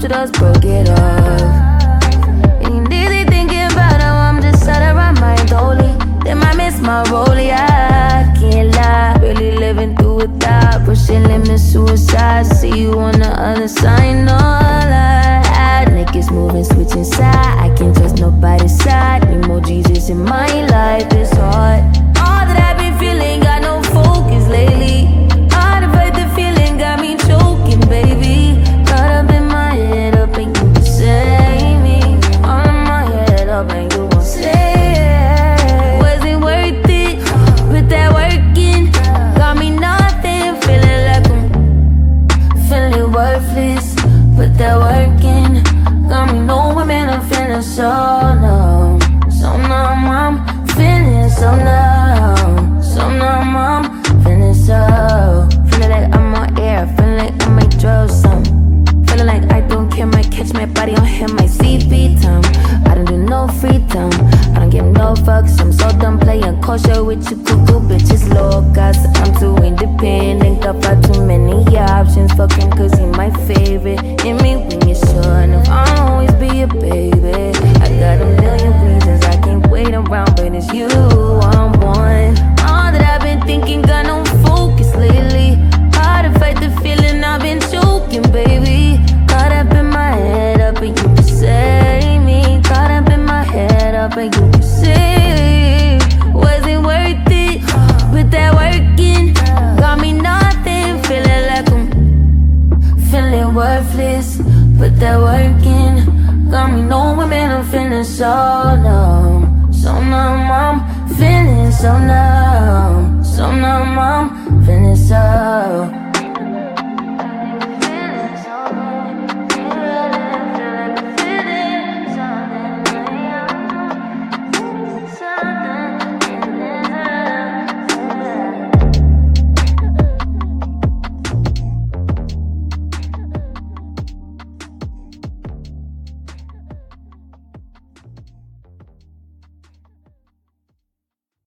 two of us broke it off. Ain't easy thinking about how I'm just out of my mind, holy. Then I miss my role, yeah, I can't lie. Really living through without pushing limits, suicide. See you on the other side, no lie. Niggas moving, switching side. I can't trust nobody's side. Need more Jesus in my life, it's hard. All that I've been feeling, got no focus lately. Hard to fight the feeling, got me choking, baby. Caught up in my head, up and you can save me. All in my head, up and you won't say. Was it worth it? Put that work in. Got me nothing, feeling like I'm feeling worthless. Put that work in. Got me knowing, man, I'm feeling so numb. So numb, I'm feeling so numb. So numb, I'm feeling so. Feeling like I'm on air, feeling like I might drop some. Feeling like I don't care, might catch my body on him, my CP time. I don't do no free time, I don't give no fucks. I'm so done playing kosher with you cuckoo bitches, locas. I'm too independent, got far too many options. Fucking cause he my favorite. Hit me when you're sure enough, I'll always be a baby. I got a million reasons I can't wait around, but it's you I'm one. All that I've been thinking, got no focus lately. Hard to fight the feeling, I've been choking, baby. Caught up in my head, up and you can save me. Caught up in my head, up and you can save. Was it worth it? Put that work in. Got me nothing, feeling like I'm feeling worthless. Put that work in. Got me knowing, man, I'm feeling so numb. So numb, I'm feeling so numb. So numb, I'm feeling so